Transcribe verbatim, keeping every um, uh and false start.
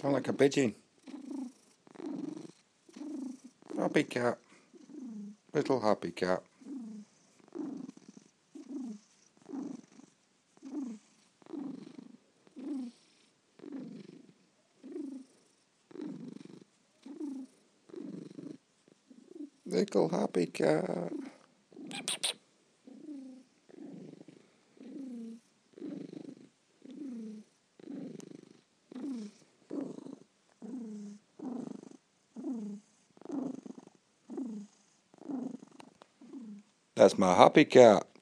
Sound like a pigeon. Happy cat. Little happy cat. Little happy cat. That's my happy cat.